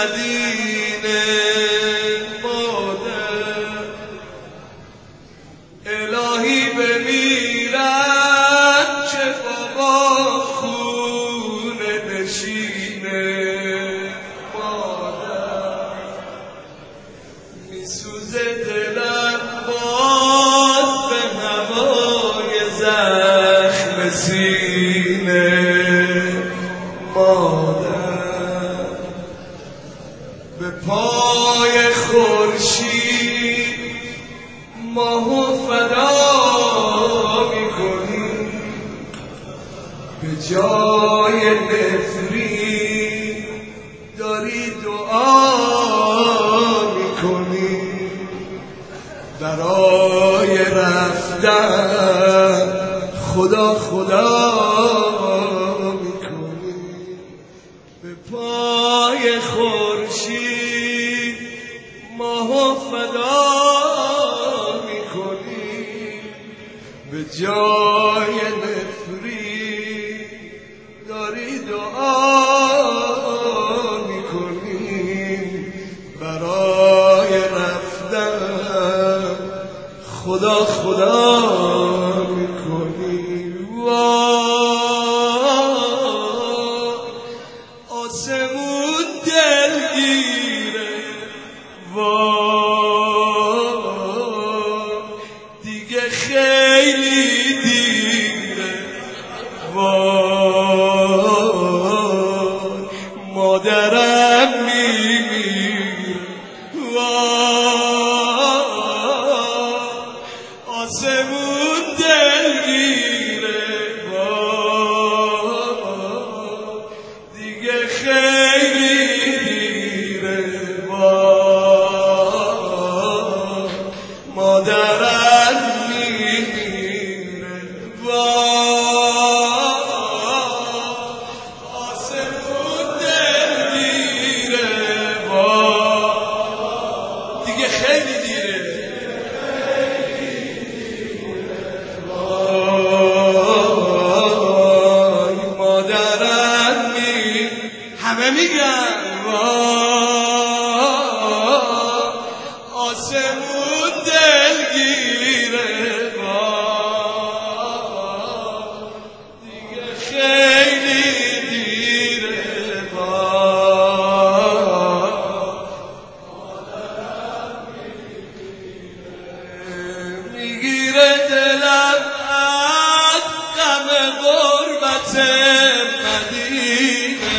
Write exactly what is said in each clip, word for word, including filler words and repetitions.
مدینه مادر الهی بمیرم که بابا خونه نشینه مادر میسوزه دلم باز به هوای زخم سینه مادر به پای خورشید ماهو فدا میکنی به جای نفرین داری دعا میکنی برای رفتن خدا خدا میکنی به پای خورشید ماهو فدا میکنی به جای نفری داری دعا میکنی برای رفتن خدا خدا میکنی آسمون دلگیره وای دیگه خیلی دیره وای مادرم میمیره وای آسمون دلگیره وای دیگه خیلی دیره وای مادرم میمیره وای آسمون دلگیره وای دیگه خیلی دیره وای مادرم می همه میگن وای آسمون دلگیره وای دیگه خیلی دیره وای میگیره دلم از غم غربت مدینه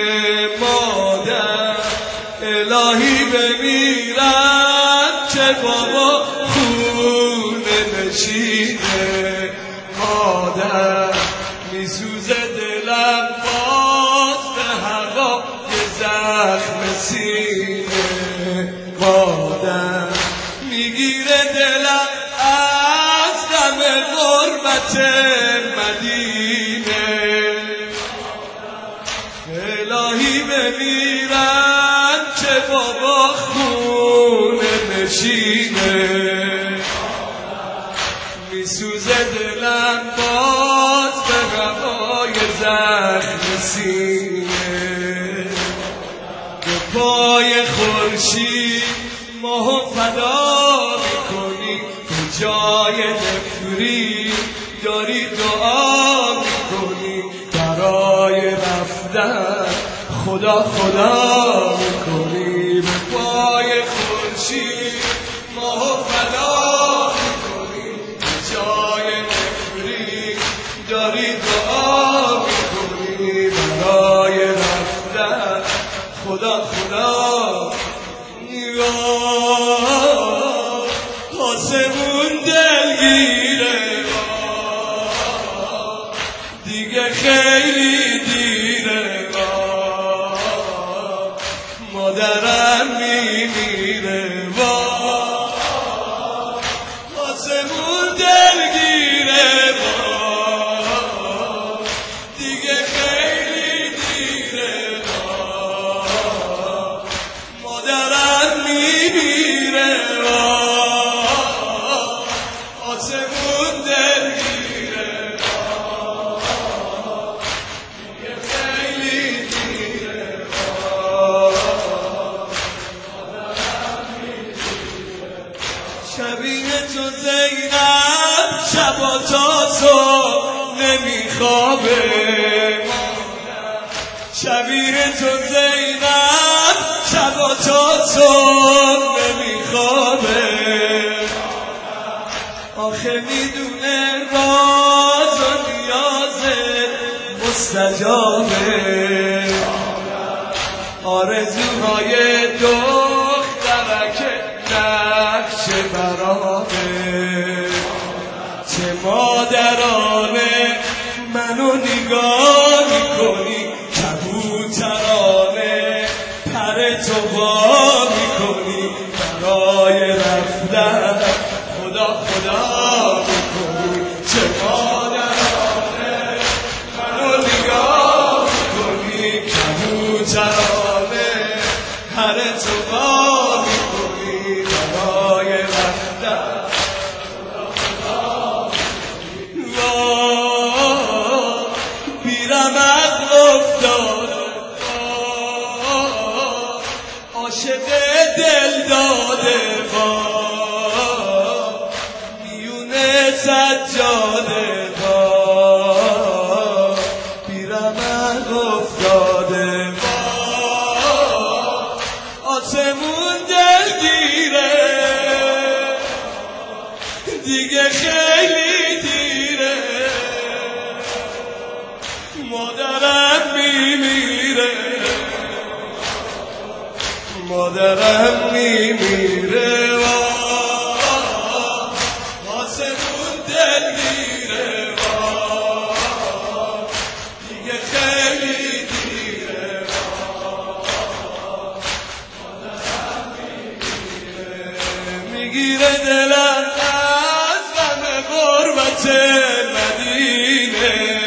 مادر الهی بمیرم که بابا خونه نشینه مادر میسوزه دلم باز به هوا که زخم سینه مادر میگیره دلم از غم غربت مدینه الهی بمیرم که بابا خونه نشینه میسوزه دلم باز به هوای زخم سینه به پای خورشید ماهو فدا میکنی به جای نفری داری دعا میکنی برای رفتن خدا خدا میکنی به پای خورشید ماهو فدا میکنی به جای نفری داری دعا میکنی برای رفتن خدا خدا آسمون دلگیره دیگه خیلی دیره مادرم میمیره آسمون دلگیره دیگه خیلی دیره مادرم میمیره آسمون دلگیره نمیخوابه، شبیه تو زینب شبا تا صبح نمیخوابه. آخه میدونه راز و نیاز مستجابه، آرزوهای دخترک نقش برامه. چه مادرانه منو نگاه میکنی، کبوترانه پر تو وا میکنی، برای رفتن خدا خدا میکنی. چه مادرانه منو نگاه میکنی، کبوترانه پر تو وا میکنی، برای رفتن بیرمق افتاده، عاشق دل داده با میونه سجاده، با بیرمق افتاده، با آسمون دلگیره، دیگه خیلی دیره، مادرم میمیره، مادرم میمیره، آسمون دلگیره، دیگه خیلی دیره، مادرم میمیره. میگیره دلم از غم غربت مدینه،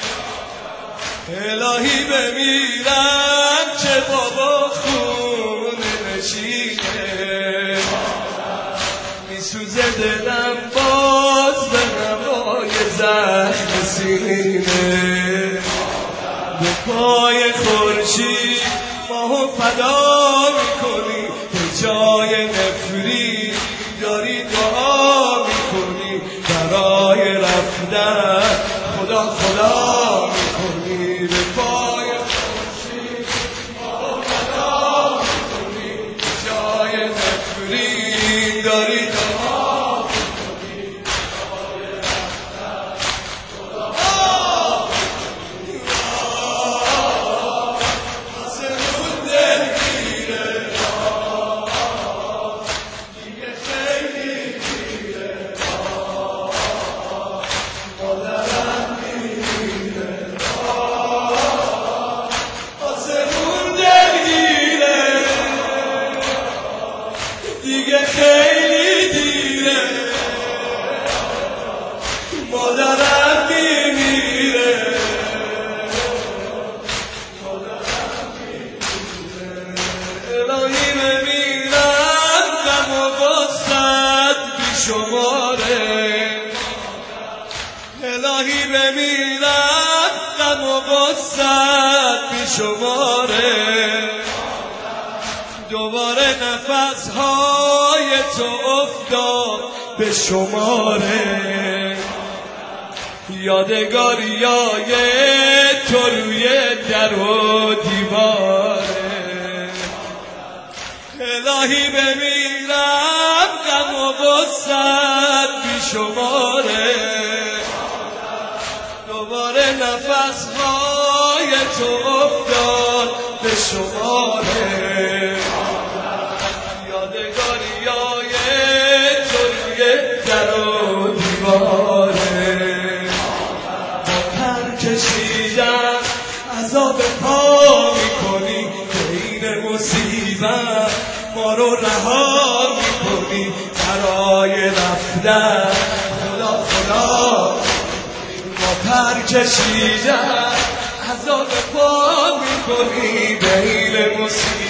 الهی بمیرم چه بابا خونه نشینه. میسوزه دلم باز به نوای زخم سینه، به پای خورشید ماهو فدا میکنی، به جای نفرین داری دعا میکنی، برای رفتن خدا خدا میکنی، به پای خورشید ماهو فدا میکنی، به جای نفرین داری دعا میکنی، برای رفتن خدا میکنی. آسمون دلگیره، دیگه خیلی دیره، مادرم میمیره. آسمون دلگیره، دیگه خیلی دیره، مادرم میمیره، مادرم میمیره. الهی بمیرم غم و غصت بیشماره، الهی بمیرم غم و غصت بیشماره. دوباره نفسهای تو افتاد به شماره، یادگاریای تو روی در و دیواره. الهی بمیرم غم و غصت بیشماره، دوباره نفسهای تو افتاد به شماره، یادگاریای تو روی در و دیواره. با پر کشیدن عذاب پا میکنی، بین مصیبت ما رو رها میکنی، برای رفتن خدا خدا. با پر کشیدن عذاب پا میکنی، بین مصیبت